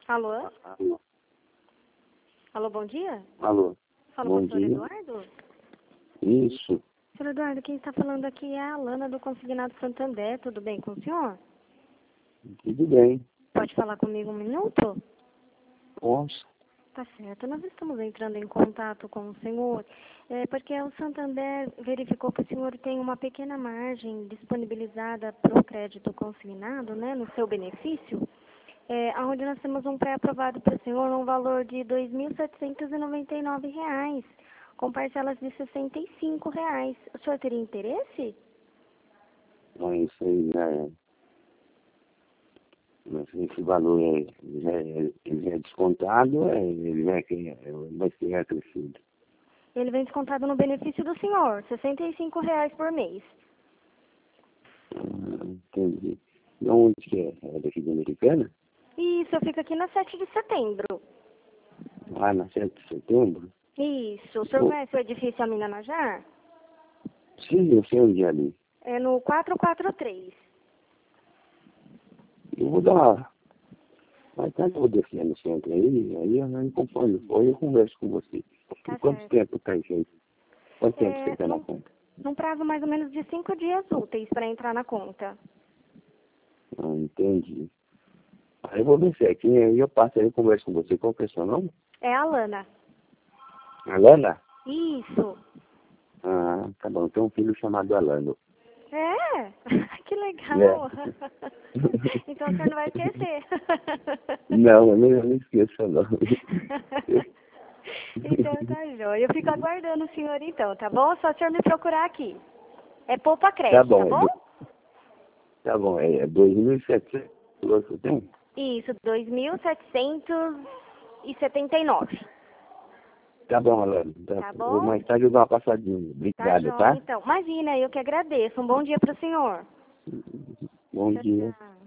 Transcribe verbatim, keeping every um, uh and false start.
Alô? Alô? Alô, bom dia? Alô? Fala Bom com o senhor dia. Eduardo? Isso. Senhor Eduardo, quem está falando aqui é a Alana do Consignado Santander. Tudo bem com o senhor? Tudo bem. Pode falar comigo um minuto? Posso? Tá certo. Nós estamos entrando em contato com o senhor, é, porque o Santander verificou que o senhor tem uma pequena margem disponibilizada para o crédito consignado, né, no seu benefício, é, onde nós temos um pré-aprovado para o senhor no valor de dois mil setecentos e noventa e nove reais, com parcelas de sessenta e cinco reais. O senhor teria interesse? Não, isso aí já é. Mas esse valor é, já é, ele já é descontado, é, ele vai, ser- vai ser acrescido. Ele vem descontado no benefício do senhor, sessenta e cinco reais por mês. Ah, entendi. E onde que é? É daqui de Americana? Isso, eu fico aqui na sete de setembro. Lá na sete de setembro? Isso. O senhor Oh, conhece o edifício Amina Najar? sim, eu sei onde é ali. É no quatrocentos e quarenta e três. Eu vou dar uma... Mas quando eu vou descer no centro aí, aí eu não conforme for, eu converso com você. E Tá quanto certo. tempo tá isso aí? Quanto tempo você É, tá na num, conta? num prazo mais ou menos de cinco dias úteis para entrar na conta. Ah, entendi. Aí eu vou ver certinho, aí eu passo aí e converso com você. Qual que é o seu nome? É a Lana. Alana? Isso. Ah, tá bom. Tem um filho chamado Alano. É? Que É. legal. Então o senhor não vai esquecer. Não, eu não, eu não esqueço não. Então tá joia. Eu fico aguardando o senhor então, tá bom? Só o senhor me procurar aqui. É poupa Tá crédito, bom, tá é bom? do, tá bom, é, é dois mil e setecentos que você tem? Isso, dois mil setecentos e setenta e nove. Tá bom, Alano. Tá, Tá ou bom? mais tarde eu dou uma passadinha. Tá Obrigado, joia, tá? então. Imagina, eu que agradeço. Um bom dia pro senhor. Bom Tchau, dia. tchau.